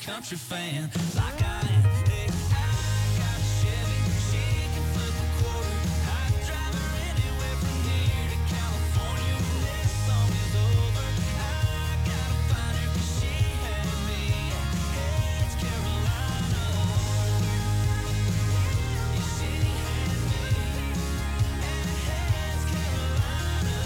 country fan, like I am. Hey, I got a Chevy, she can flip a quarter. I can drive her anywhere from here to California when this song is over. I gotta find her 'cause she had me. Hey, it's Carolina. Yeah, she had me. And hey, it's Carolina.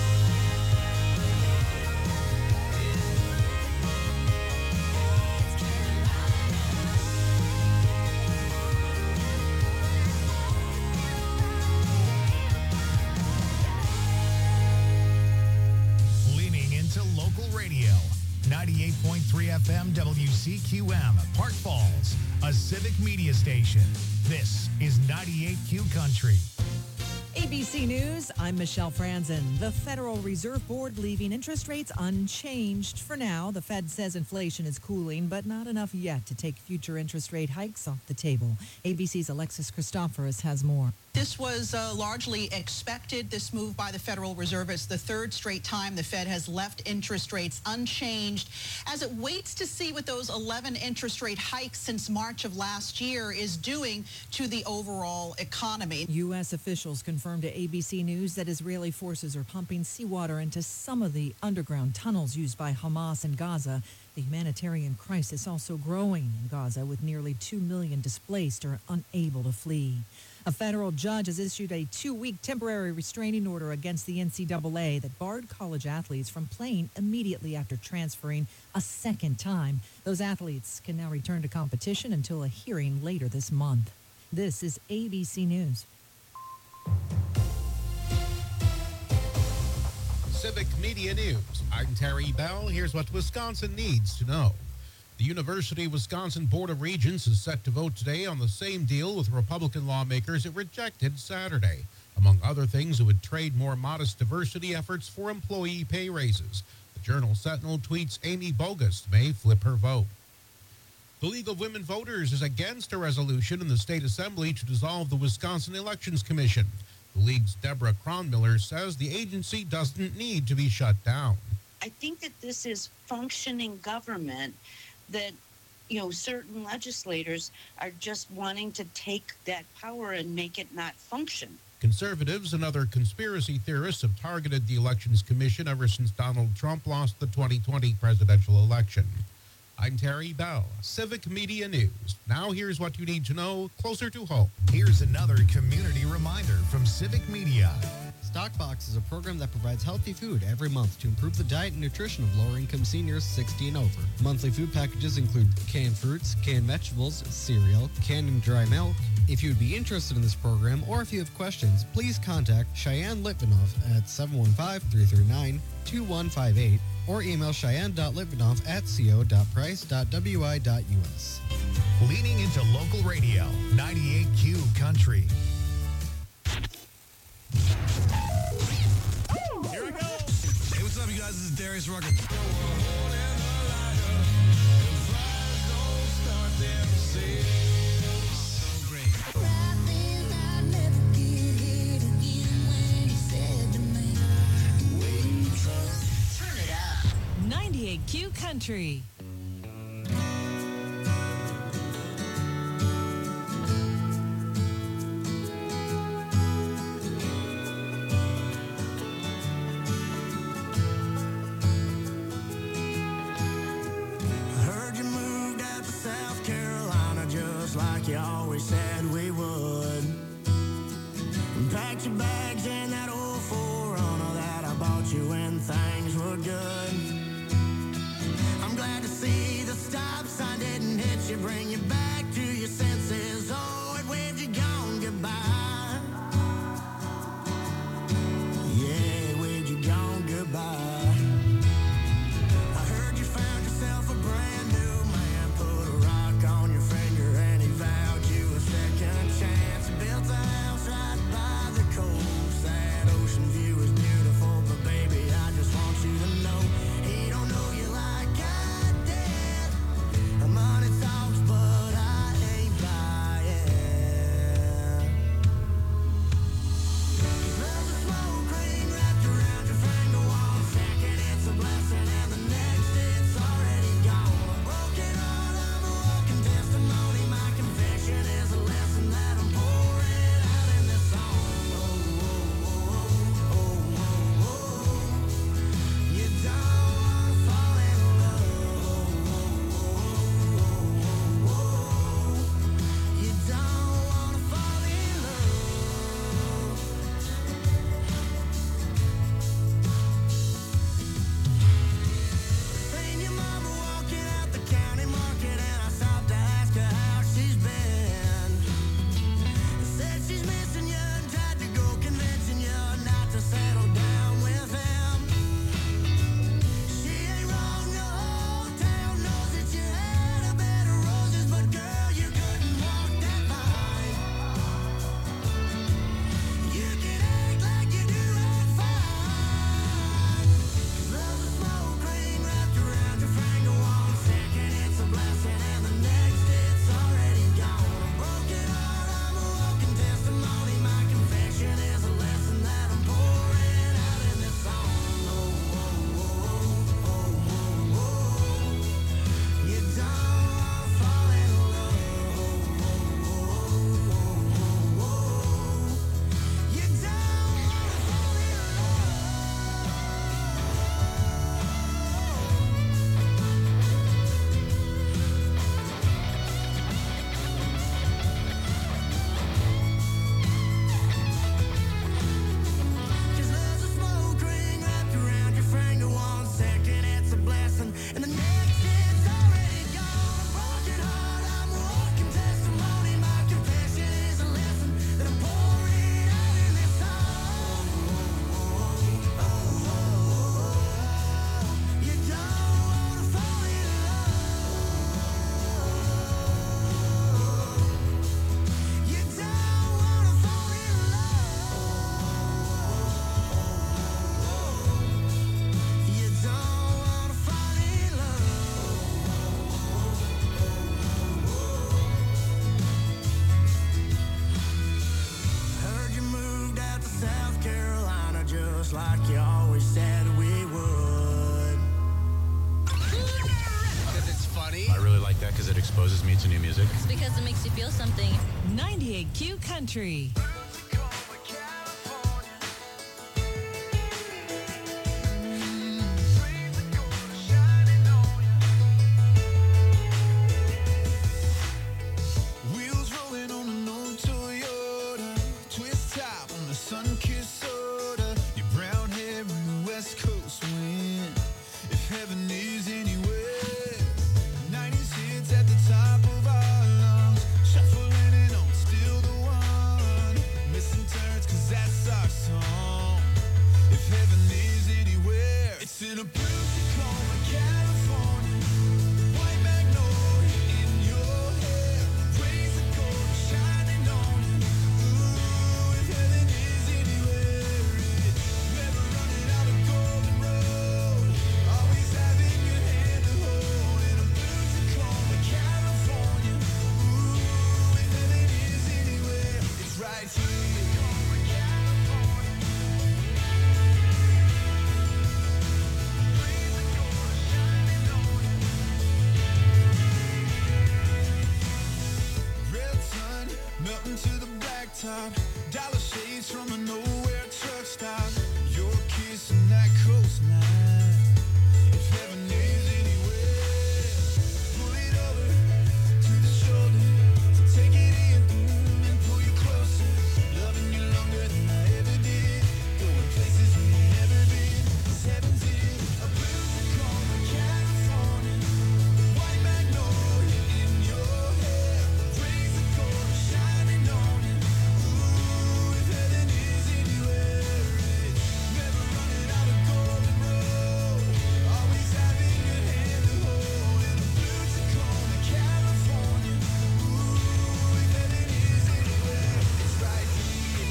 Leaning into local radio. 98.3 FM WCQM, Park Falls, a civic media station. This is 98Q Country. ABC News, I'm Michelle Franzen. The Federal Reserve Board leaving interest rates unchanged for now. The Fed says inflation is cooling, but not enough yet to take future interest rate hikes off the table. ABC's Alexis Christoforous has more. This was largely expected, this move by the Federal Reserve. It's the third straight time the Fed has left interest rates unchanged as it waits to see what those 11 interest rate hikes since March of last year is doing to the overall economy. U.S. officials confirmed to ABC News that Israeli forces are pumping seawater into some of the underground tunnels used by Hamas in Gaza. The humanitarian crisis also growing in Gaza, with nearly 2 million displaced or unable to flee. A federal judge has issued a 2-week temporary restraining order against the NCAA that barred college athletes from playing immediately after transferring a second time. Those athletes can now return to competition until a hearing later this month. This is ABC News. Civic Media News. I'm Terry Bell. Here's what Wisconsin needs to know. The University of Wisconsin Board of Regents is set to vote today on the same deal with Republican lawmakers it rejected Saturday. Among other things, it would trade more modest diversity efforts for employee pay raises. The Journal Sentinel tweets Amy Bogus may flip her vote. The League of Women Voters is against a resolution in the state assembly to dissolve the Wisconsin Elections Commission. The League's Deborah Cronmiller says the agency doesn't need to be shut down. I think that this is functioning government, that, certain legislators are just wanting to take that power and make it not function. Conservatives and other conspiracy theorists have targeted the Elections Commission ever since Donald Trump lost the 2020 presidential election. I'm Terry Bell, Civic Media News. Now here's what you need to know closer to home. Here's another community reminder from Civic Media. Stockbox is a program that provides healthy food every month to improve the diet and nutrition of lower-income seniors 60 and over. Monthly food packages include canned fruits, canned vegetables, cereal, canned and dry milk. If you would be interested in this program or if you have questions, please contact Cheyenne Litvinoff at 715-339-2158 or email cheyenne.litvinoff@co.price.wi.us. Leaning into local radio, 98Q Country. Here we go. Hey, what's up, you guys? This is Darius Rucker. So great. 98Q Country. Heard you moved out to South Carolina just like you always said we would. And packed your bags in that old 4Runner that I bought you when things were good. I'm glad to see the stop sign didn't hit you, bring you back to your senses. Oh, it waved you gone goodbye. Yeah, it waved you gone goodbye. I heard you found yourself a brand new man, put a rock on your finger and he vowed you a second chance. Built a house right by the coast. like you always said we would. Because it's funny. I really like that because it exposes me to new music. It's because it makes you feel something. 98Q Country. Wheels rolling on an old Toyota, twist top on the sun-kissed soda, your brown hair in the West Coast wind. If heaven is anywhere, 90s hits at the top of our lungs, shuffling it on, still the one, missing turns 'cause that's our song. If heaven is anywhere, it's in a blue Tacoma, California, white magnolia in your hair, rays of gold shining on you. Ooh, if heaven is anywhere, it's never running out of golden road, always having your hand to hold in a blue Tacoma, California. Ooh, if heaven is anywhere, it's right here. Red sun melting to the blacktop, dollar shades from a nowhere truck stop. Your kiss and that coastline. If heaven is anywhere, pull it over to the shoulder, take it in and pull you closer. Loving you longer than I ever did, going places we ain't never been. 'Cause heaven's in a blue Tacoma, California, white magnolia in your hair, rays of gold shining on you. Ooh, if heaven is anywhere, it's never running out of golden road, always having your hand to hold in a blue Tacoma, California. Ooh, if heaven is anywhere, it's right here.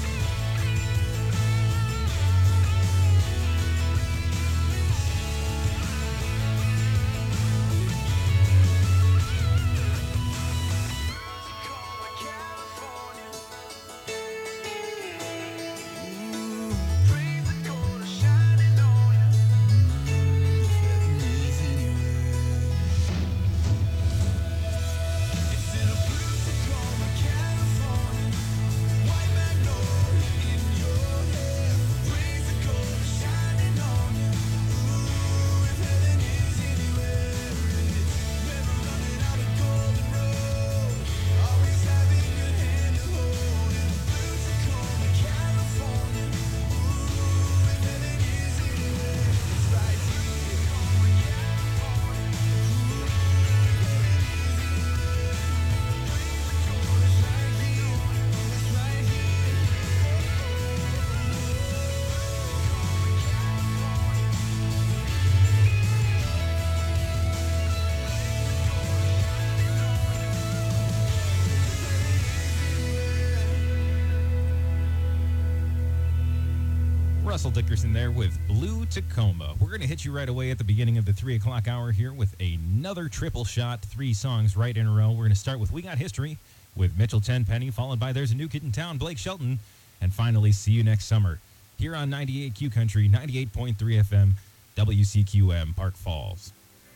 Russell Dickerson there with Blue Tacoma. We're going to hit you right away at the beginning of the 3 o'clock hour here with another triple shot, 3 songs right in a row. We're going to start with We Got History with Mitchell Tenpenny, followed by There's a New Kid in Town, Blake Shelton, and finally See You Next Summer here on 98Q Country, 98.3 FM, WCQM, Park Falls.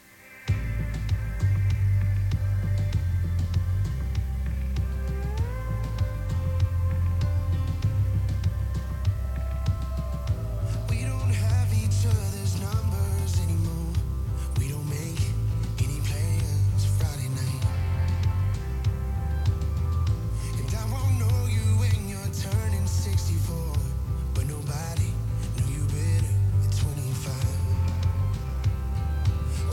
We don't have each other's numbers anymore. We don't make any plans Friday night. And I won't know you when you're turning 64, but nobody knew you better at 25.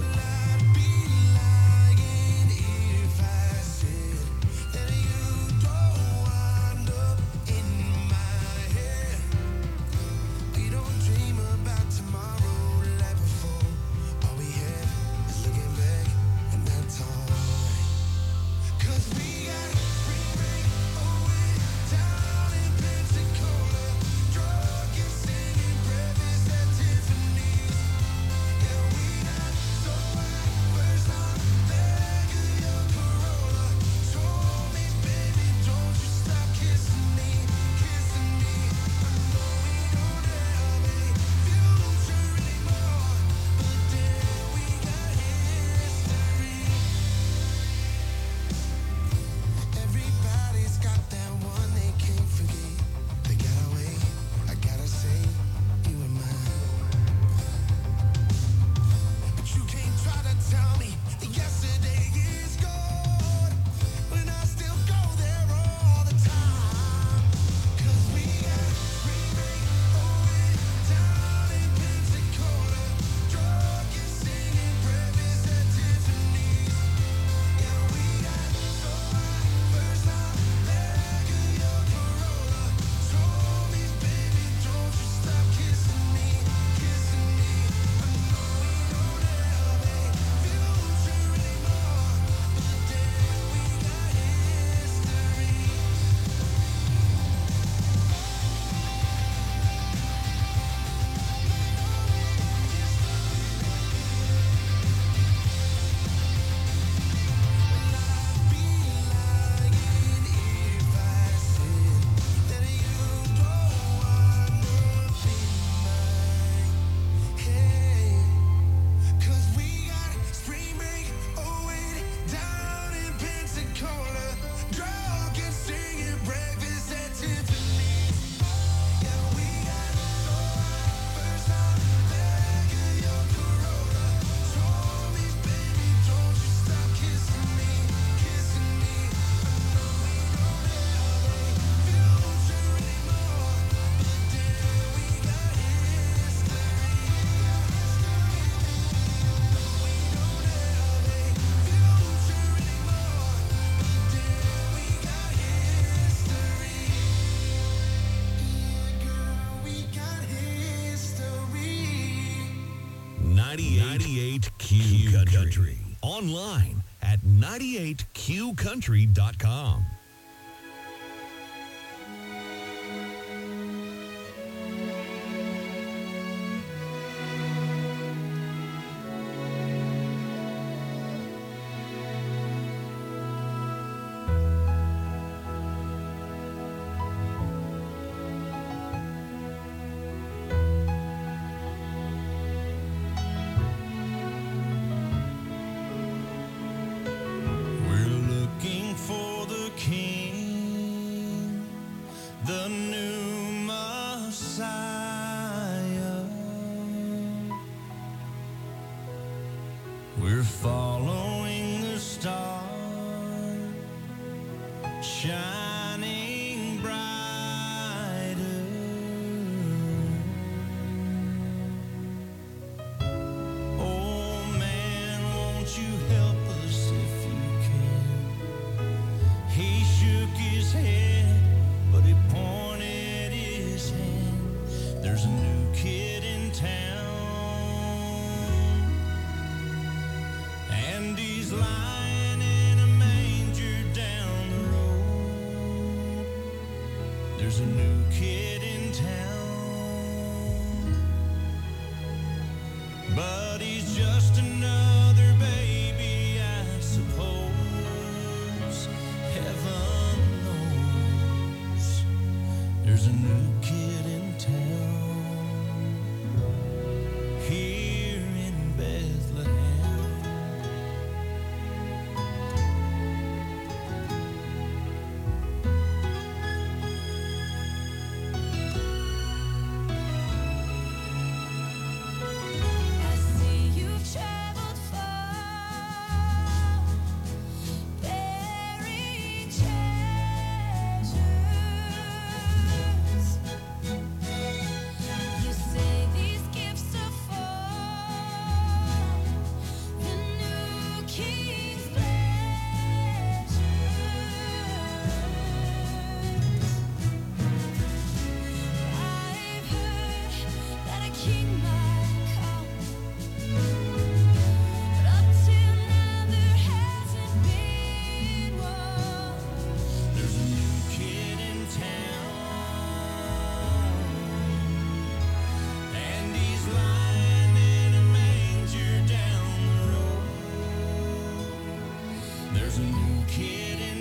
98 Q Country. Online at 98qcountry.com. The new Messiah. We're following the star, shining brighter. Oh man, won't you help us if you can? He shook his head, but he pointed his hand. There's a new kid in town, and he's lying in a manger down the road. There's a new kid in town, but he's just another baby, I suppose. Heaven knows there's a new kid in town here in Bethlehem. I see you've traveled far, bearing treasures. You say these gifts are for the new king's pleasures. I've heard that a king might come, but up till now there hasn't been one. There's a new kid in town, and he's lying in a manger down the road. There's a new kid in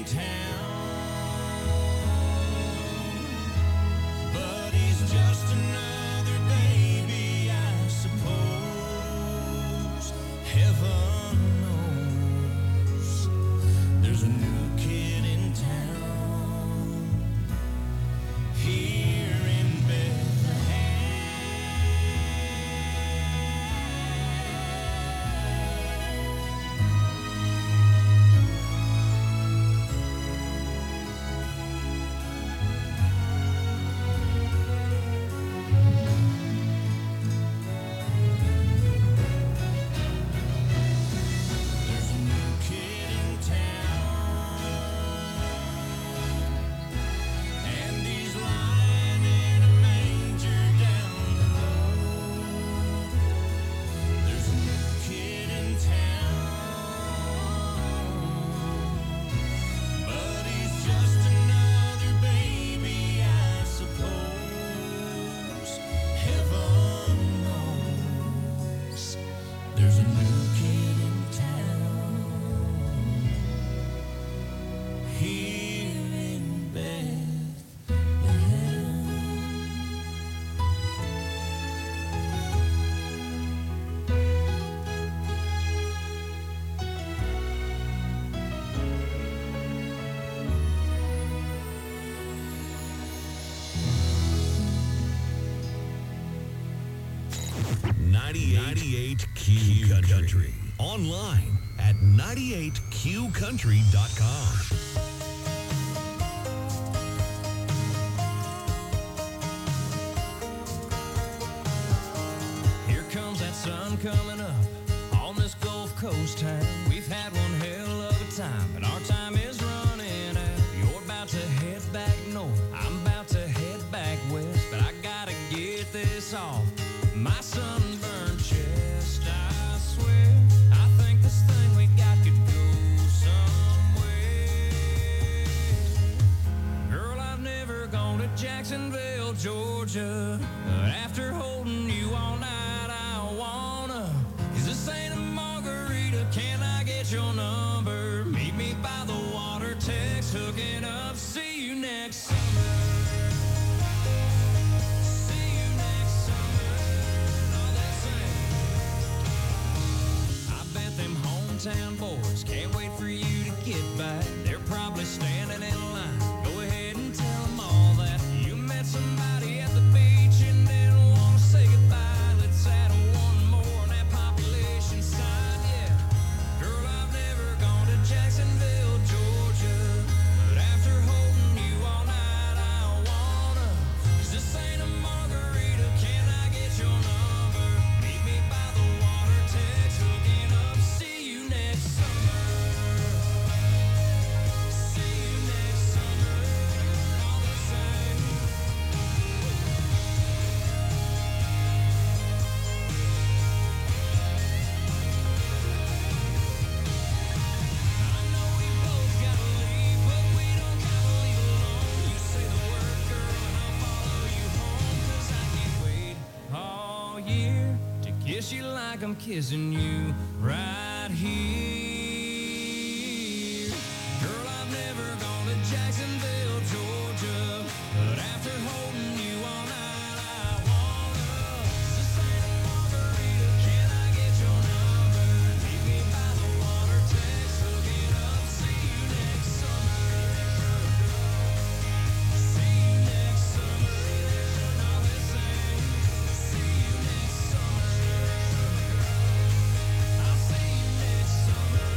town, but he's just another baby, I suppose. Heaven knows there's a new kid in town here in There's a new kid in town, and he's lying in a manger down the road. There's a new kid in town, but he's just another baby, I suppose. Heaven knows there's a new kid in town here in Bethlehem. Ninety-eight Q Country. Online at 98qcountry.com. Here comes that sun coming up on this Gulf Coast town. We've had one hell of a time, but our time is running out. You're about to head back north, I'm about to head back west, but I gotta get this off my sunburned chest. I Jacksonville, Georgia. After holding you all night, I wanna. Is this Santa Margarita? Can I get your number? Meet me by the water, text, hooking up. See you next summer. See you next summer. All that same. I bet them hometown boys can't wait for you to get back. They're probably standing in line. Go ahead and tell them all that you met somebody at the beach and didn't want to say goodbye. Let's add one more on that population side. Yeah, girl, I've never gone to Jacksonville, Georgia, but after holding you all night, I wanna. 'Cause this ain't a margarita. Can I get your number? Meet me by the water, text, hooking up. See you next summer. See you next summer. All the same. I know we both gotta leave, but we don't gotta leave alone. You say the word, girl, and I'll follow you home. 'Cause I can't wait all year to kiss you like I'm kissing you right here. Girl, I've never gone to Jacksonville, Georgia, but after holding you all night, I wanna. This ain't a margarita. Can I get your number? Meet me by the water, text, hooking up. See you next summer. See you next summer. All the same. See you next summer. I'll see you next summer.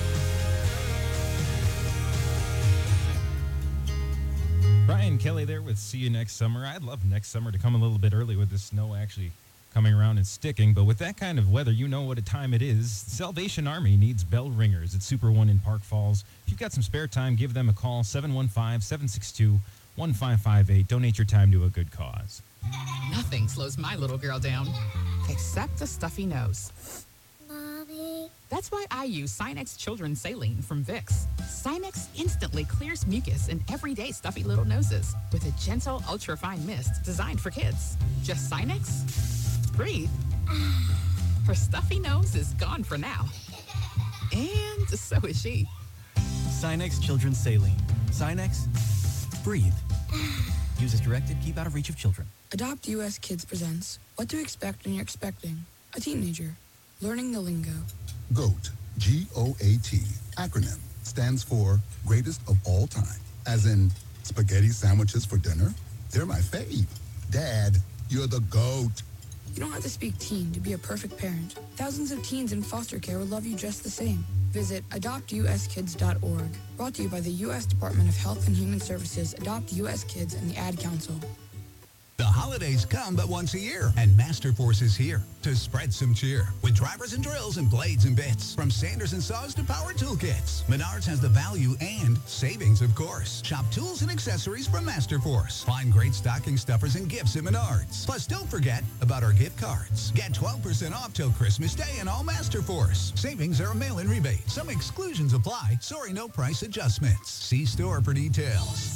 Brian Kelly there with See You Next Summer. I'd love next summer to come a little bit early with the snow actually coming around and sticking. But with that kind of weather, you know what a time it is. Salvation Army needs bell ringers at Super One in Park Falls. If you've got some spare time, give them a call, 715-762-1558. Donate your time to a good cause. Nothing slows my little girl down, except a stuffy nose. Mommy. That's why I use Sinex Children's Saline from Vicks. Sinex instantly clears mucus in everyday stuffy little noses with a gentle, ultra-fine mist designed for kids. Just Sinex? Breathe. Her stuffy nose is gone for now. And so is she. Sinex Children's Saline. Sinex, breathe. Use as directed, keep out of reach of children. Adopt US Kids presents What to Expect When You're Expecting a Teenager. Learning the lingo. GOAT, G-O-A-T, acronym, stands for Greatest of All Time. As in, spaghetti sandwiches for dinner? They're my fave. Dad, you're the GOAT. You don't have to speak teen to be a perfect parent. Thousands of teens in foster care will love you just the same. Visit adoptuskids.org. Brought to you by the U.S. Department of Health and Human Services, Adopt U.S. Kids, and the Ad Council. The holidays come but once a year, and Masterforce is here to spread some cheer with drivers and drills and blades and bits. From sanders and saws to power toolkits, Menards has the value and savings, of course. Shop tools and accessories from Masterforce. Find great stocking stuffers and gifts at Menards. Plus, don't forget about our gift cards. Get 12% off till Christmas Day in all Masterforce. Savings are a mail-in rebate. Some exclusions apply. Sorry, no price adjustments. See store for details.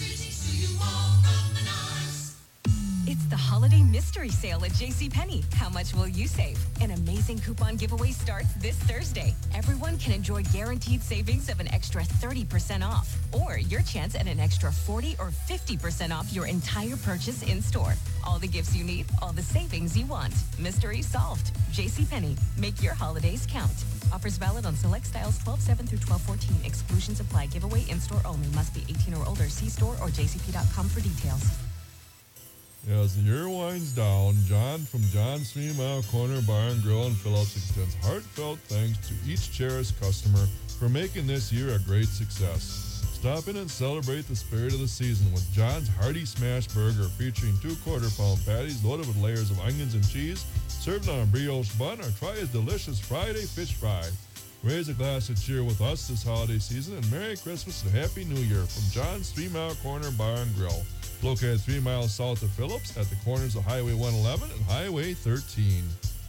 It's the holiday mystery sale at JCPenney. How much will you save? An amazing coupon giveaway starts this Thursday. Everyone can enjoy guaranteed savings of an extra 30% off, or your chance at an extra 40 or 50% off your entire purchase in store. All the gifts you need, all the savings you want. Mystery solved. JCPenney. Make your holidays count. Offers valid on select styles 12/7 through 12/14. Exclusions apply. Giveaway in-store only. Must be 18 or older. See store or jcp.com for details. As the year winds down, John from John's 3 Mile Corner Bar and Grill in Phillips extends heartfelt thanks to each cherished customer for making this year a great success. Stop in and celebrate the spirit of the season with John's Hearty Smash Burger featuring 2 quarter-pound patties loaded with layers of onions and cheese, served on a brioche bun, or try his delicious Friday fish fry. Raise a glass of cheer with us this holiday season, and Merry Christmas and Happy New Year from John's 3 Mile Corner Bar and Grill. Located 3 miles south of Phillips at the corners of Highway 111 and Highway 13.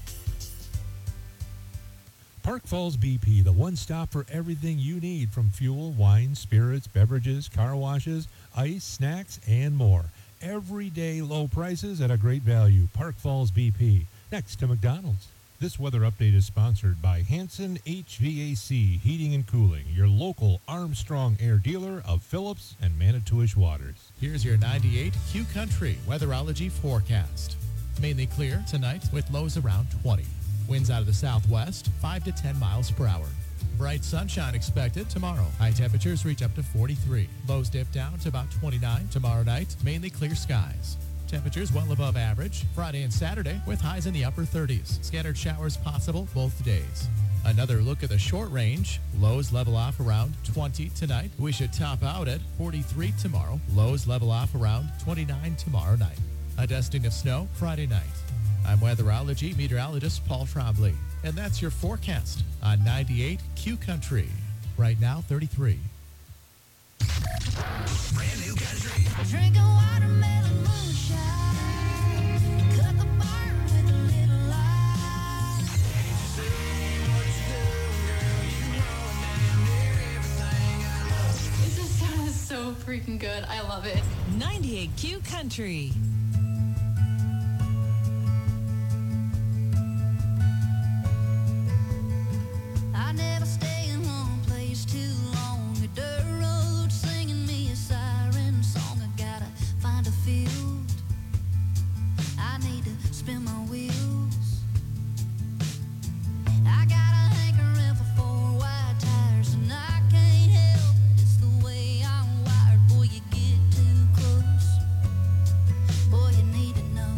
Park Falls BP, the one stop for everything you need from fuel, wine, spirits, beverages, car washes, ice, snacks, and more. everyday low prices at a great value. Park Falls BP, next to McDonald's. This weather update is sponsored by Hanson HVAC Heating and Cooling, your local Armstrong Air dealer of Phillips and Manitowish Waters. Here's your 98 Q Country weatherology forecast. Mainly clear tonight with lows around 20. Winds out of the southwest, 5 to 10 miles per hour. Bright sunshine expected tomorrow. High temperatures reach up to 43. Lows dip down to about 29 tomorrow night. Mainly clear skies. Temperatures well above average Friday and Saturday with highs in the upper 30s. Scattered showers possible both days. Another look at the short range. Lows level off around 20 tonight. We should top out at 43 tomorrow. Lows level off around 29 tomorrow night. A dusting of snow Friday night. I'm weatherology meteorologist Paul Trombley, and that's your forecast on 98 Q Country. Right now, 33. Brand new country. Drinking watermelon moonshine. Cut the bar with a little light. This is so freaking good. I love it. 98 Q Country. I never stay in one place too long. A dirt road singing me a siren song. I gotta find a field. I need to spin my wheels. I got a hankering for 4 wide tires, and I can't help it. It's the way I'm wired. Boy, you get too close. Boy, you need to know.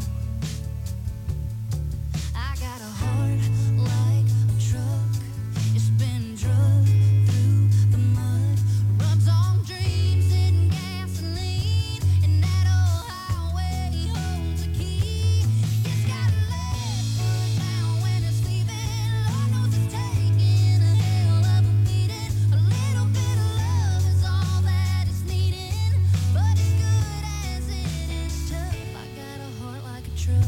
I got a heart like a truck. It's been drugged through the mud. Runs on dreams and gasoline. And that old highway holds a key. It's got a left foot down when it's leaving. Lord knows it's taking a hell of a beating. A little bit of love is all that it's needing. But as good as it is tough, I got a heart like a truck.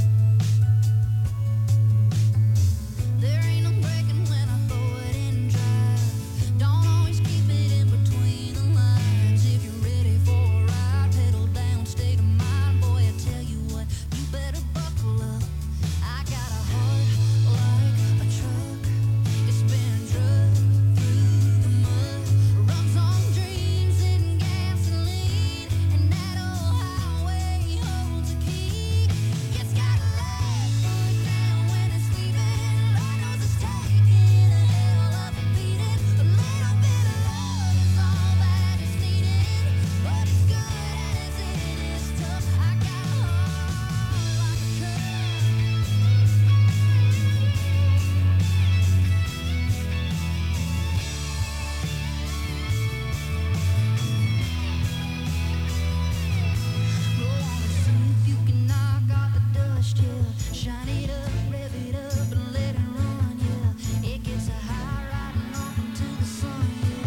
There ain't no breaking when I throw it in drive. Don't always keep it in between the lines. If you're ready for a ride, pedal down, state of mind. Boy, I tell you what, you better buckle up. I got a heart like a truck. It's been drugged through the mud. Runs on dreams and gasoline. And that old highway holds a key. It's got a left foot down when it's leaving. Lord knows it's taking a hell of a beating. A little bit of love is all that it's needing. But as good as it is tough, I got a heart like a truck. Go on and see if you can knock off the dust, yeah. Shine it up, rev it up, and let it run, yeah. It gets a high riding off into the sun, yeah.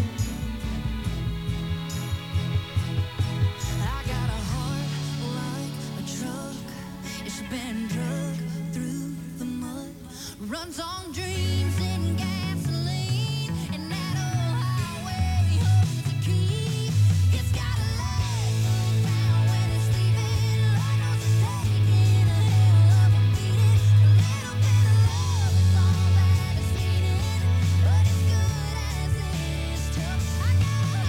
I got a heart like a truck. It's been drugged through the mud. Runs on dreams and gasoline. And that old highway holds the key. It's got a left foot down when it's leaving. Lord knows it's taking a hell of a beating. A little bit of love is all that it's needing. But as good as it is tough, I got a heart.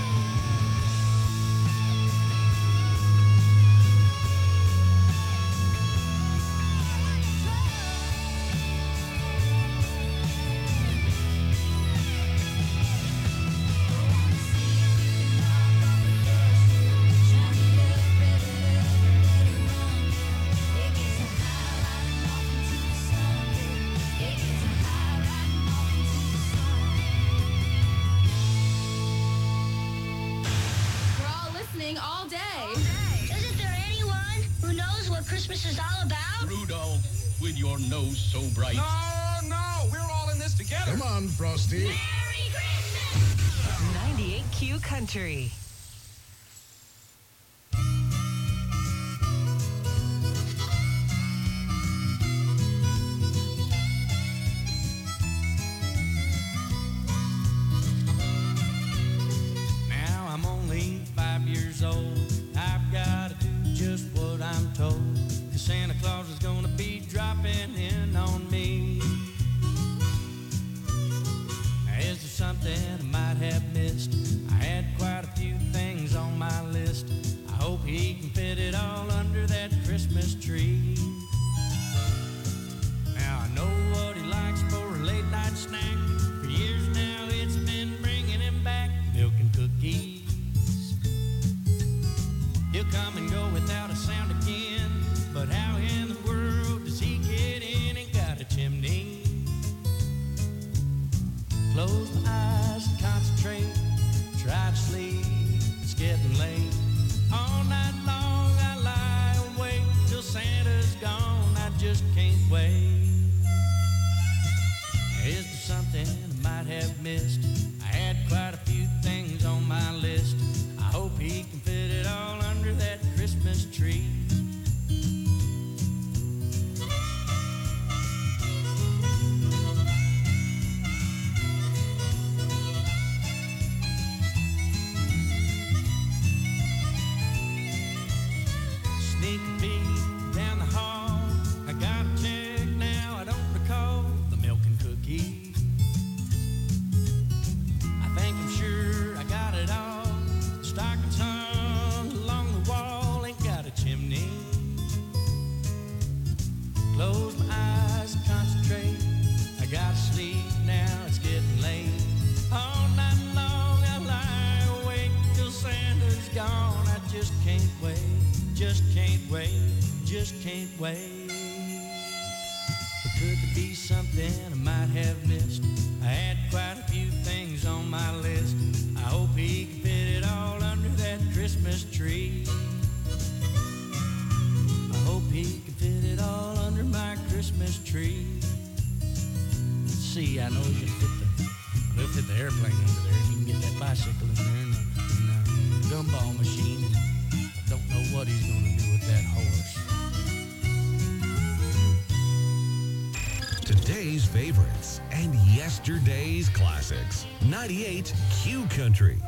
We're all listening all day. Isn't there anyone who knows what Christmas is all about? Rudolph, with your nose so bright. No, we're all in this together. Come on, Frosty. 98 Q Country. Now I'm only 5 years old. I've got to do just Santa Claus is gonna be dropping in on me. Is there something I might have missed? I had quite a few things on my list. I hope he can fit it all under that Christmas tree. Now I know what he likes for a late night snack. For years now it's been bringing him back milk and cookies. He'll come and go without a sound again, but how in the world does he get in and got a chimney? Close my eyes and concentrate, try to sleep, it's getting late. All night long I lie awake till Santa's gone, I just can't wait. Is there something I might have missed? I had quite a few things on my list. I hope he can fit it all under that Christmas tree. Sneak a peek down the hall. I got a check now, I don't recall the milk and cookies. I think I'm sure I got it all. Stockings hung along the wall, ain't got a chimney. Close my eyes and concentrate. I gotta sleep now, it's getting late. All night long I lie awake till Santa's gone. I just can't wait, just can't wait, just can't wait. But could there be something I might have missed? I had quite a few things on my list. I hope he can fit it all under that Christmas tree. I hope he can fit it all under my Christmas tree. Let's see, I know he'll fit the airplane under there. He can get that bicycle in there and the gumball machine. I don't know what he's gonna do with that horse. Today's favorites and yesterday's classics. 98 Q Country.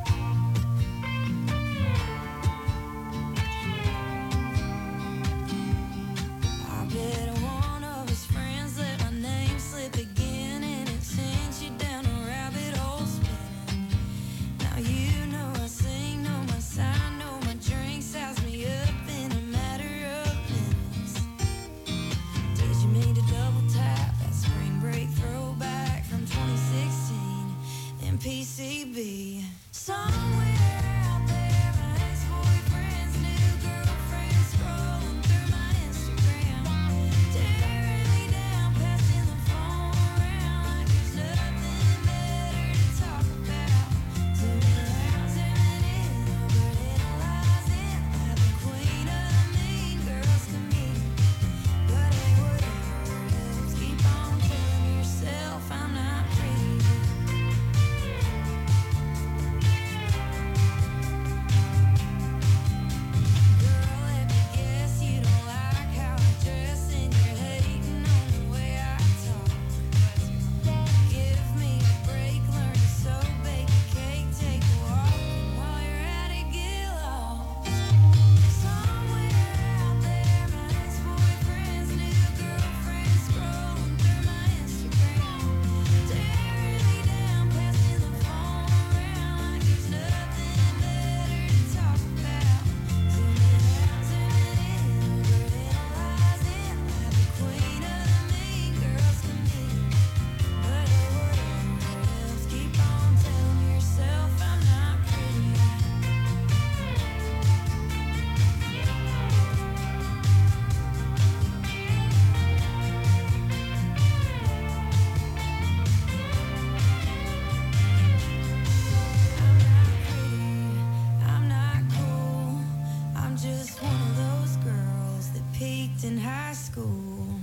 I bet one of his friends let my name slip again, and it sends you down a rabbit hole spinning. Now you know I sing, know my sign, know my drink, size me up in a matter of minutes. Did you mean to double tap that spring break throwback from 2016 in PCB? Somewhere out there, my ex-boyfriend's new girlfriend scrolling through my Instagram, tearing me down, passing the phone around like there's nothing better to talk about. Zooming out, zooming in, overanalyzing like the queen of the mean girls can be. But hey, whatever helps, keep on telling yourself I'm not pretty. Girl, let me guess you don't like how I dress, and you're hating on the way I talk. Give me a break, learn to sew, bake a cake, take a walk, and while you're at it, get lost. Somewhere out there, my ex-boyfriend's new girlfriend scrolling through my Instagram, tearing me down, passing the phone around like there's nothing better to talk about. Zooming out, zooming in, overanalyzing like the queen of the mean girls can be. But hey, whatever helps, keep on telling yourself I'm not pretty. I'm not cool, I'm just one of those girls that peaked in high school.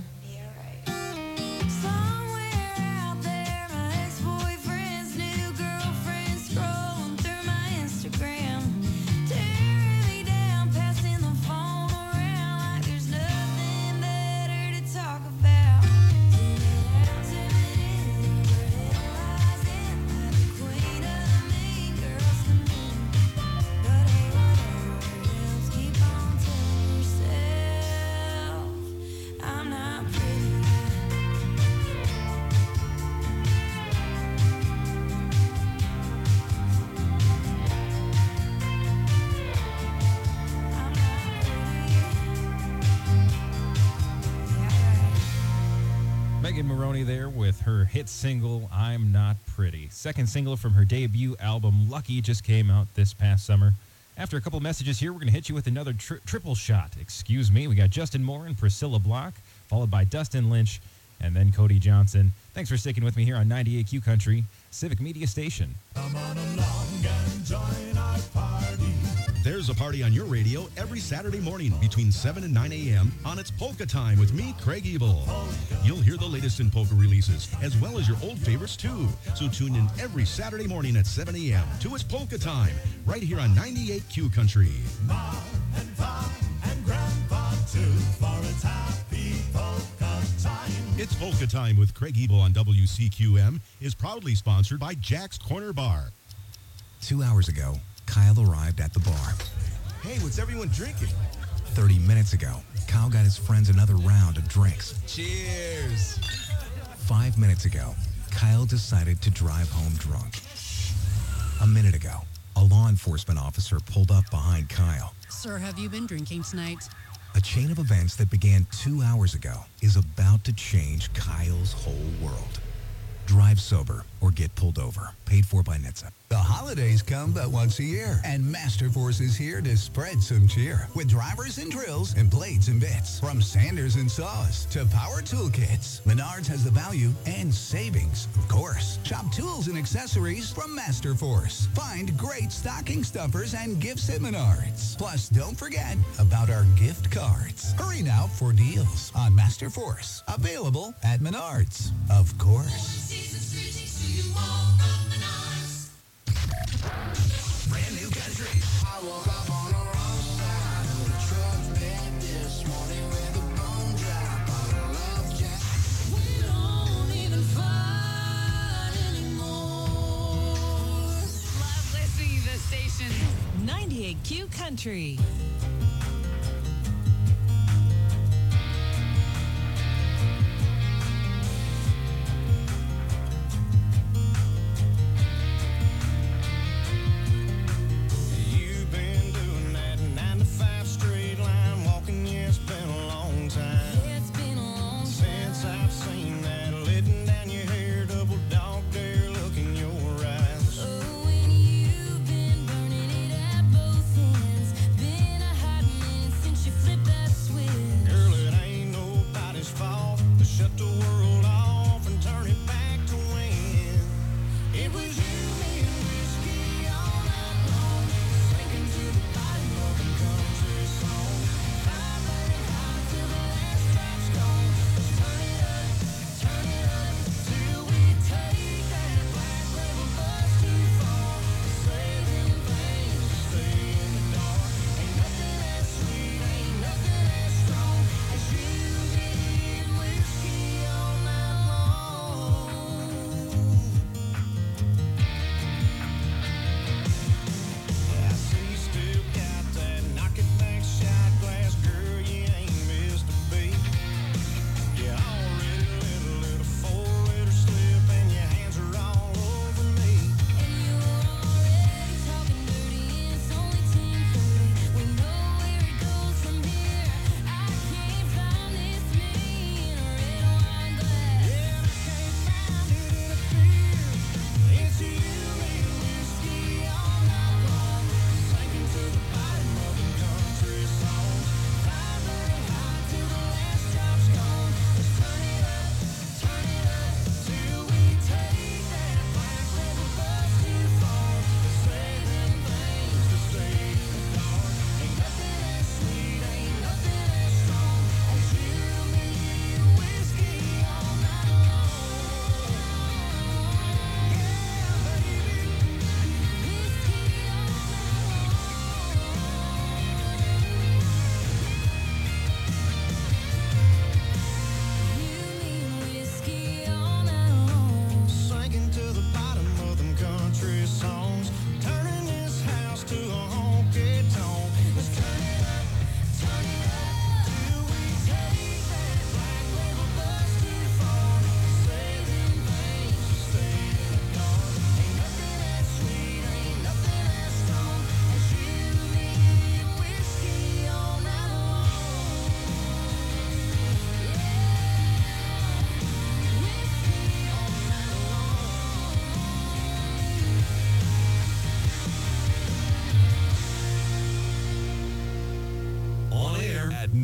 Somewhere out there, my ex-boyfriend's new girlfriend scrolling through my Instagram, tearing me down, passing the phone around like there's nothing better to talk about. Zooming out, zooming in, overanalyzing like the queen of the mean girls can be. But hey, whatever helps, keep on telling yourself Megan Moroney there with her hit single, I'm Not Pretty. Second single from her debut album, Lucky, just came out this past summer. After a couple messages here, we're going to hit you with another triple shot. Excuse me. We got Justin Moore and Priscilla Block, followed by Dustin Lynch, and then Cody Johnson. Thanks for sticking with me here on 98Q Country, Civic Media Station. Come on along and join our party. There's a party on your radio every Saturday morning between 7 and 9 a.m. on It's Polka Time with me, Craig Ebel. You'll hear the latest in polka releases, as well as your old favorites, too. So tune in every Saturday morning at 7 a.m. to It's Polka Time, right here on 98Q Country. Mom and Pop and Grandpa, too, for its happy polka time. It's Polka Time with Craig Ebel on WCQM is proudly sponsored by Jack's Corner Bar. 2 hours ago, Kyle arrived at the bar. Hey, what's everyone drinking? 30 minutes ago, Kyle got his friends another round of drinks. Cheers. 5 minutes ago, Kyle decided to drive home drunk. A minute ago, a law enforcement officer pulled up behind Kyle. Sir, have you been drinking tonight? A chain of events that began 2 hours ago is about to change Kyle's whole world. Drive sober or get pulled over. Paid for by NHTSA. The holidays come but once a year, and Masterforce is here to spread some cheer with drivers and drills and blades and bits. From sanders and saws to power toolkits, Menards has the value and savings, of course. Shop tools and accessories from Masterforce. Find great stocking stuffers and gifts at Menards. Plus, don't forget about our gift cards. Hurry now for deals on Masterforce. Available at Menards, of course. Brand new country. I woke up on the wrong side of the truck bed this morning with a bone drop on a love jack. We don't even fight anymore. Love listening to the station. 98Q Country. You've been doing that 9 to 5 straight line walking, yeah, it's been a long time. It's been a long time since I've seen that letting down your hair, double dog dare look in your eyes. Oh, when you've been burning it at both ends, been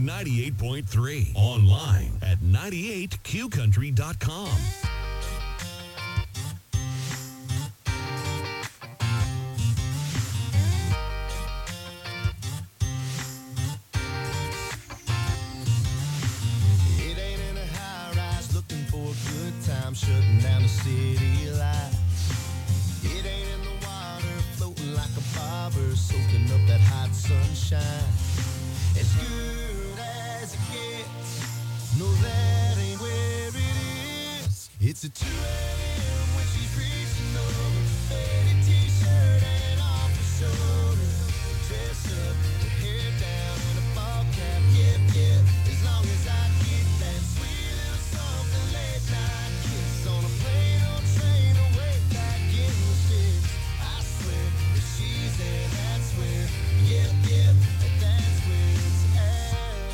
98.3. Online at 98qcountry.com. It ain't in a high rise looking for a good time, shutting down the city lights. It ain't in the water floating like a bobber, soaking up that hot sunshine. As good as it gets, no, that ain't where it is. It's a 2 a.m. when she's reaching over, faded t-shirt and off her shoulder, dress up, her hair down in a ball cap, yep, yep. As long as I get that sweet little something late night kiss on a plane or train away back in the sticks. I swear, if she's there, that's where, yep, yep, that's where it's at.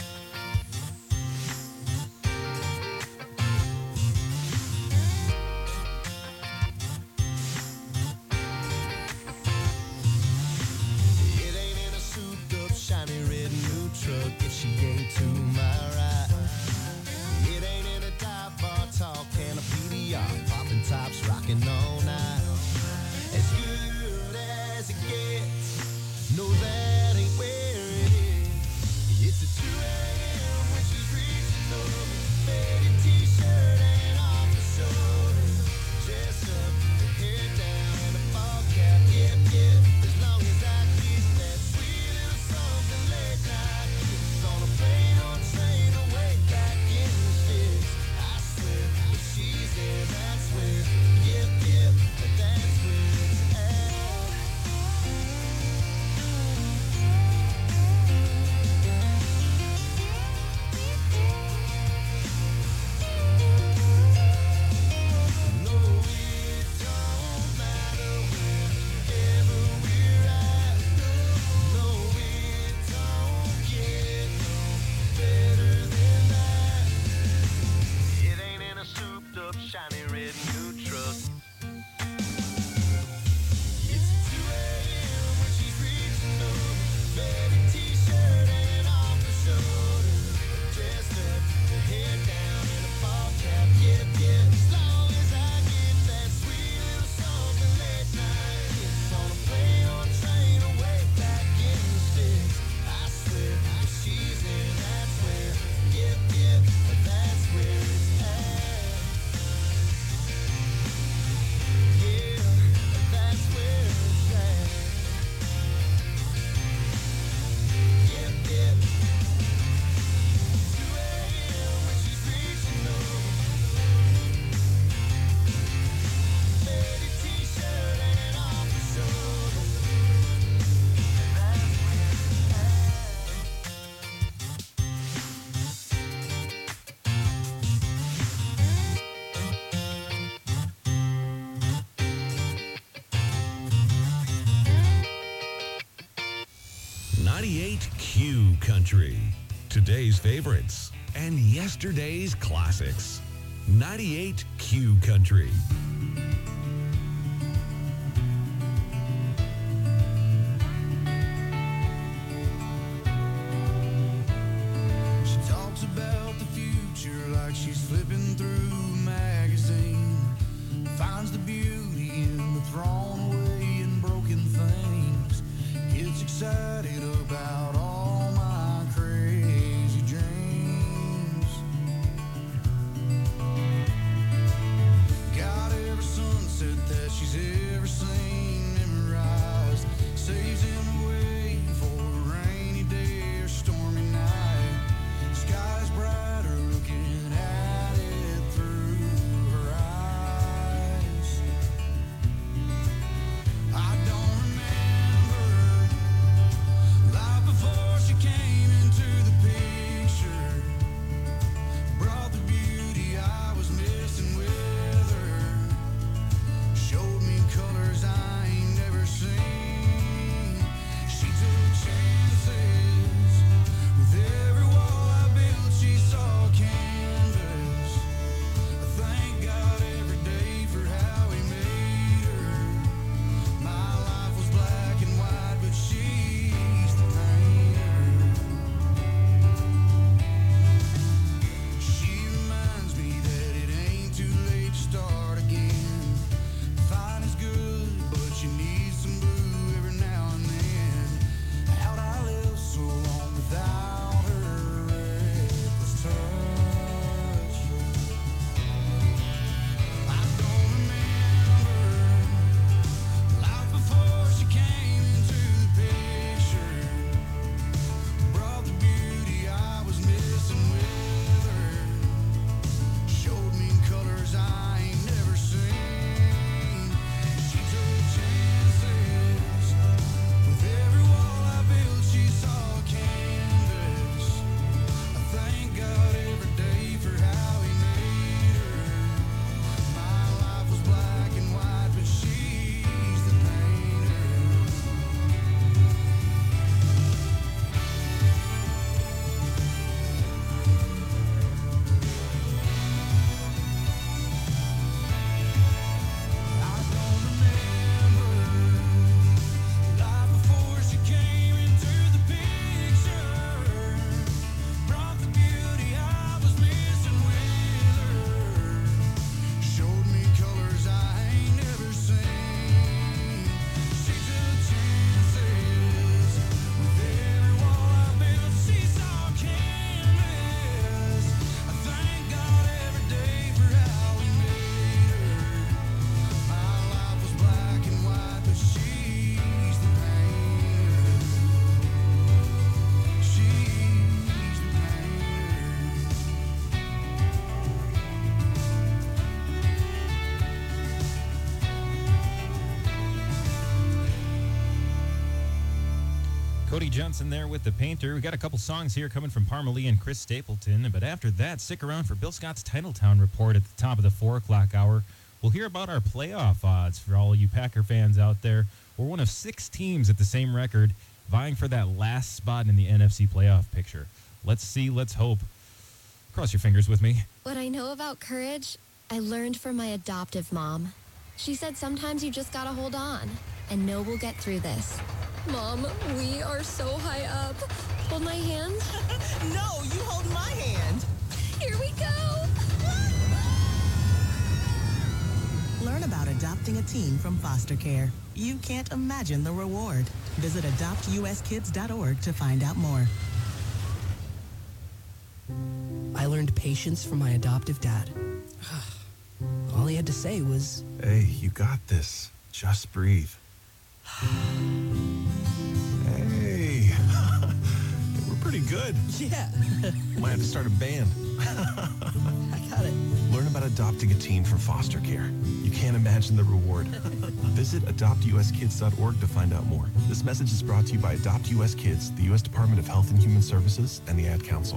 It ain't in a souped-up, shiny red new truck if she ain't to my right. It ain't in a dive bar, tall can of PDR, popping tops, rocking all night. As good as it gets, no, that ain't where it is. It's a 2 a.m. when she's reaching over, faded t-shirt and off her shoulder, dress up, her hair down and a ball cap, yep, yep. As long as I get that sweet little something late night kiss on a plane or train away back in the sticks. I swear, if she's there, that's where, yep, yep, that's where it's at. No, it don't matter wherever we're at. No, it don't get no better than that. It ain't in a souped-up, shiny red new truck. It's 2 a.m. when she's reaching over, faded t-shirt and off her shoulder, dressed up, her hair down in a ball cap, yep, yep. As long as I get that sweet little something late night kiss on a plane or train away back in the sticks. I swear, if she's there, that's where, yep, yep, that's where it's at. Yeah, that's where it's at. Yep, yep. 2 a.m. when she's reaching over, faded t-shirt and off her shoulder, that's where it's at. Q Country. Today's favorites and yesterday's classics. 98 Q Country. She talks about the future like she's flipping through a magazine. Finds the beauty in the thrown away and broken things. Gets excited about all my crazy dreams. Got every sunset Cody Johnson there with The Painter. We got a couple songs here coming from Parmalee and Chris Stapleton. But after that, stick around for Bill Scott's Titletown report at the top of the 4 o'clock hour. We'll hear about our playoff odds for all you Packer fans out there. We're one of 6 teams at the same record vying for that last spot in the NFC playoff picture. Let's see, let's hope. Cross your fingers with me. What I know about courage, I learned from my adoptive mom. She said sometimes you just gotta hold on and know we'll get through this. Mom, we are so high up. Hold my hand. No, you hold my hand. Here we go. Learn about adopting a teen from foster care. You can't imagine the reward. Visit adoptuskids.org to find out more. I learned patience from my adoptive dad. All he had to say was, Hey, you got this. Just breathe. Hey, we're pretty good. yeah, Might have to start a band. I got it. Learn about adopting a teen from foster care. You can't imagine the reward. Visit adoptuskids.org to find out more. This message is brought to you by Adopt US Kids, the U.S. Department of Health and Human Services, and the Ad Council.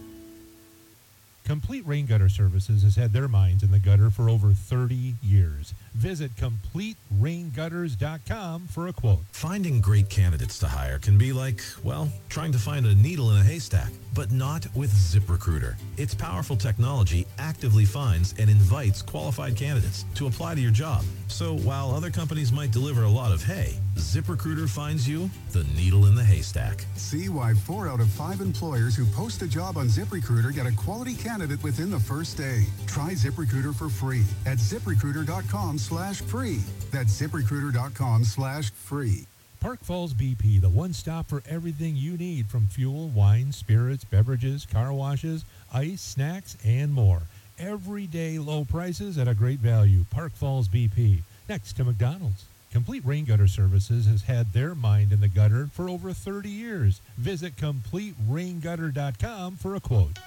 Complete Rain Gutter Services has had their minds in the gutter for over 30 years. Visit CompleteRainGutters.com for a quote. Finding great candidates to hire can be like, well, trying to find a needle in a haystack, but not with ZipRecruiter. Its powerful technology actively finds and invites qualified candidates to apply to your job. So while other companies might deliver a lot of hay, ZipRecruiter finds you the needle in the haystack. See why 4 out of 5 employers who post a job on ZipRecruiter get a quality candidate within the first day. Try ZipRecruiter for free at ZipRecruiter.com/free. That's ZipRecruiter.com/free. Park Falls BP, the one stop for everything you need from fuel, wine, spirits, beverages, car washes, ice, snacks, and more. Everyday low prices at a great value. Park Falls BP, next to McDonald's. Complete Rain Gutter Services has had their mind in the gutter for over 30 years. Visit CompleteRainGutter.com for a quote.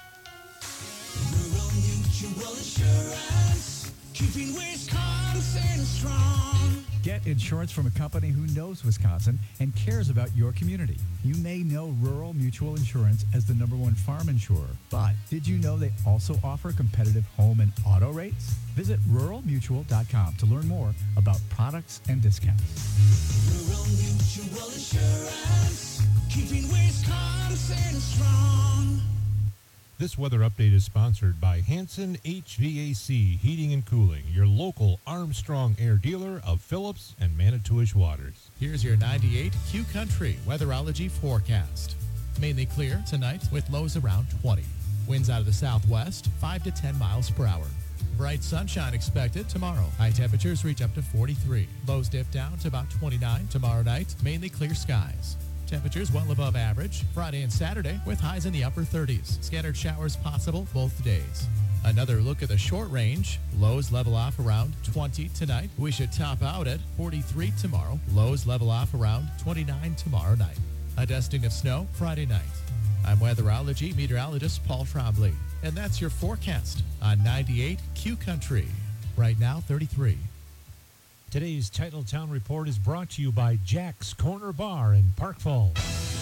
Rural Mutual Insurance, keeping Wisconsin strong. Get insurance from a company who knows Wisconsin and cares about your community. You may know Rural Mutual Insurance as the #1 farm insurer, but did you know they also offer competitive home and auto rates? Visit ruralmutual.com to learn more about products and discounts. Rural Mutual Insurance, keeping Wisconsin strong. This weather update is sponsored by Hanson HVAC Heating and Cooling, your local Armstrong Air dealer of Phillips and Manitowish waters. Here's your 98 Q Country weatherology forecast. Mainly clear tonight with lows around 20. Winds out of the southwest, 5 to 10 miles per hour. Bright sunshine expected tomorrow. High temperatures reach up to 43. Lows dip down to about 29 tomorrow night. Mainly clear skies. Temperatures well above average Friday and Saturday with highs in the upper 30s. Scattered showers possible both days. Another look at the short range. Lows level off around 20 tonight. We should top out at 43 tomorrow. Lows level off around 29 tomorrow night. A dusting of snow Friday night. I'm weatherology meteorologist Paul Trombley. And that's your forecast on 98 Q Country. Right now, 33. Today's Titletown Report is brought to you by Jack's Corner Bar in Park Falls.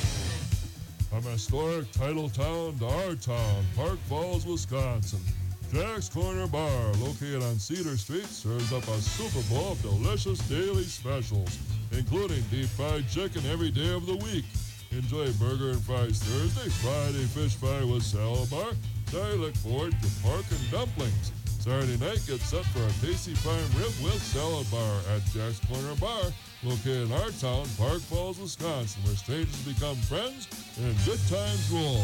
From historic Titletown to our town, Park Falls, Wisconsin. Jack's Corner Bar, located on Cedar Street, serves up a Super Bowl of delicious daily specials, including deep fried chicken every day of the week. Enjoy burger and fries Thursday, Friday fish fry with salad bar. I look forward to pork and dumplings. Saturday night, get set for a tasty prime rib with salad bar at Jack's Corner Bar, located in our town, Park Falls, Wisconsin, where strangers become friends and good times roll.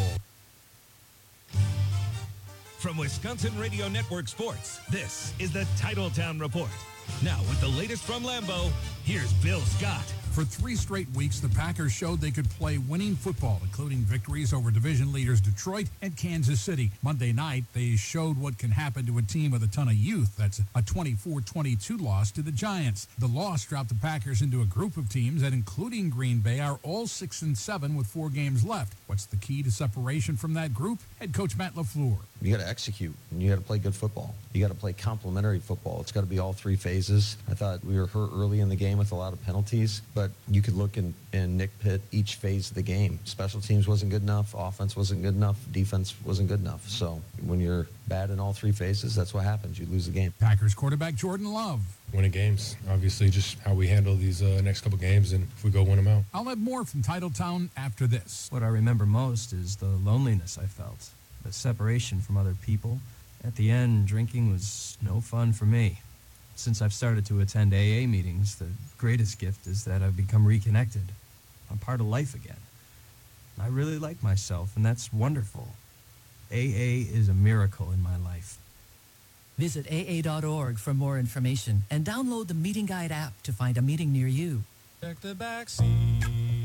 From Wisconsin Radio Network Sports, this is the Titletown Report. Now, with the latest from Lambeau, here's Bill Scott. For 3 straight weeks, the Packers showed they could play winning football, including victories over division leaders Detroit and Kansas City. Monday night, they showed what can happen to a team with a ton of youth. That's a 24-22 loss to the Giants. The loss dropped the Packers into a group of teams that, including Green Bay, are all 6-7 with 4 games left. What's the key to separation from that group? Head coach Matt LaFleur. You got to execute, and you got to play good football. You got to play complementary football. It's got to be all 3 phases. I thought we were hurt early in the game with a lot of penalties, but but you could look and nitpick each phase of the game. Special teams wasn't good enough, offense wasn't good enough, defense wasn't good enough. So when you're bad in all three phases, that's what happens. You lose the game. Packers quarterback Jordan Love. Winning games, obviously, just how we handle these next couple games, and if we go win them out. I'll have more from Titletown after this. What I remember most is the loneliness I felt, the separation from other people. At the end, drinking was no fun for me. Since I've started to attend AA meetings, the greatest gift is that I've become reconnected. I'm part of life again. I really like myself, and that's wonderful. AA is a miracle in my life. Visit AA.org for more information and download the Meeting Guide app to find a meeting near you. Check the back seat.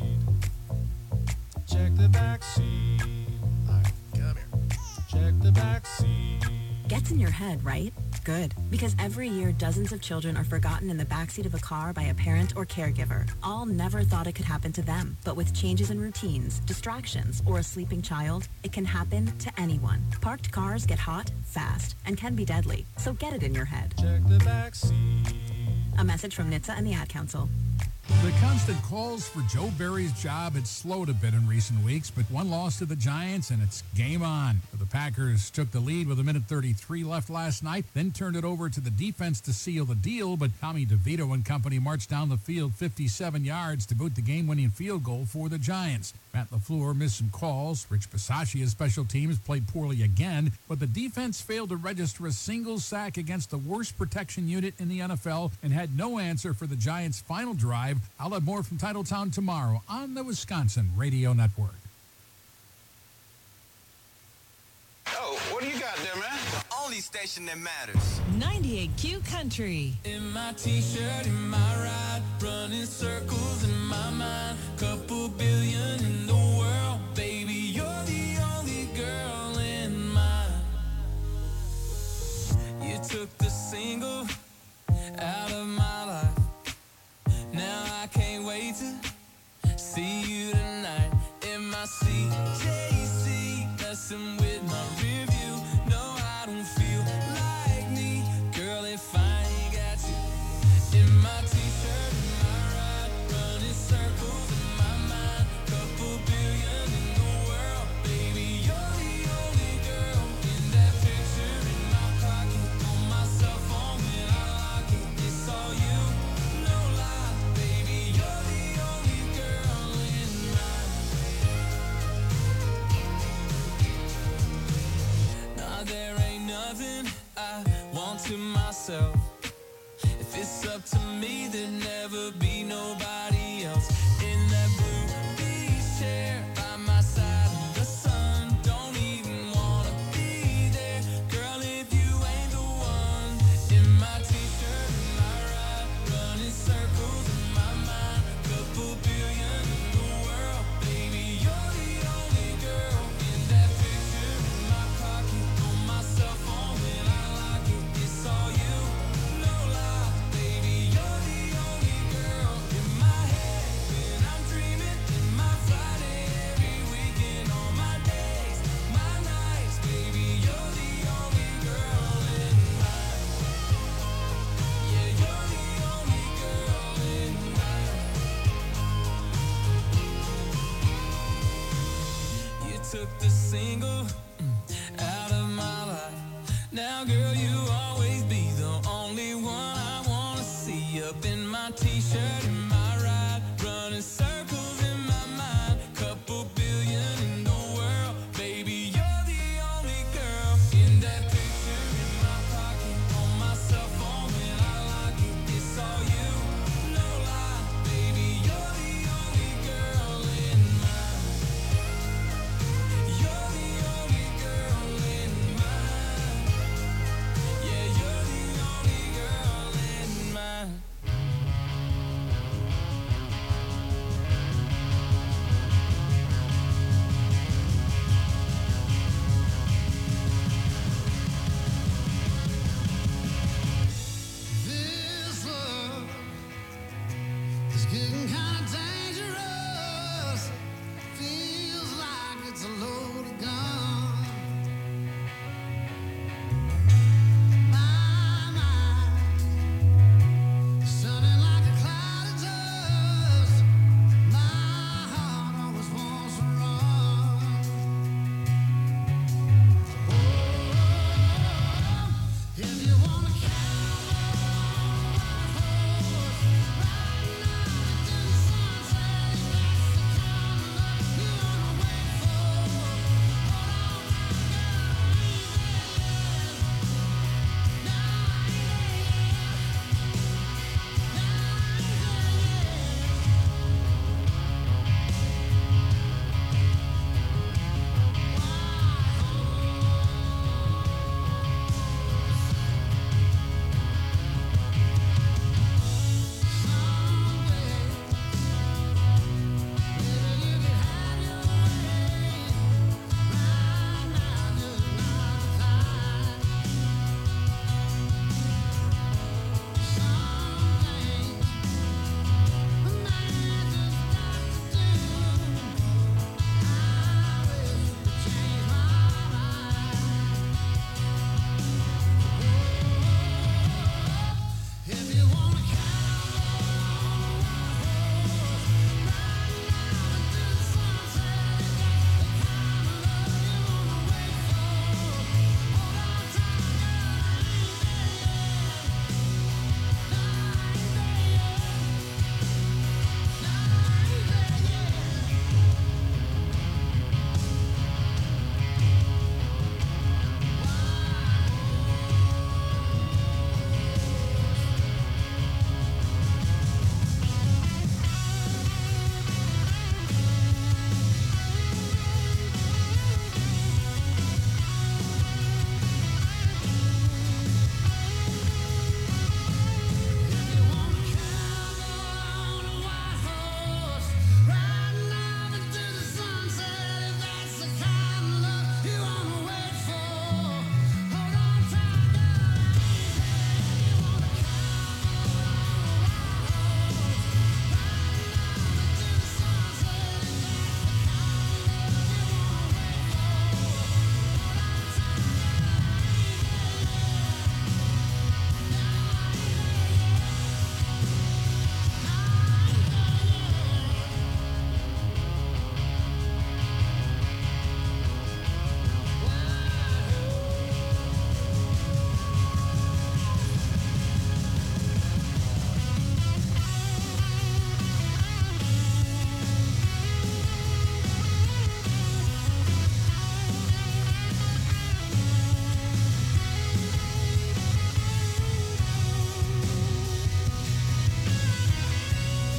Check the back seat. All right, come here. Check the back seat. Gets in your head, right? Good. Because every year, dozens of children are forgotten in the backseat of a car by a parent or caregiver. All never thought it could happen to them. But with changes in routines, distractions, or a sleeping child, it can happen to anyone. Parked cars get hot, fast, and can be deadly. So get it in your head. Check the back seat. A message from NHTSA and the Ad Council. The constant calls for Joe Barry's job had slowed a bit in recent weeks, but one loss to the Giants and it's game on. The Packers took the lead with 1:33 left last night, then turned it over to the defense to seal the deal, but Tommy DeVito and company marched down the field 57 yards to boot the game-winning field goal for the Giants. Matt LaFleur missed some calls. Rich Bisaccia's special teams played poorly again, but the defense failed to register a single sack against the worst protection unit in the NFL and had no answer for the Giants' final drive. I'll have more from Titletown tomorrow on the Wisconsin Radio Network. Oh, what do you got there, man? The only station that matters. 98Q Country. In my t-shirt, in my ride, running circles in my mind. Couple billion in the world, baby, you're the only girl in mine. You took the single out of my life. Now I can't wait to see you tonight in my CJC, messing with my real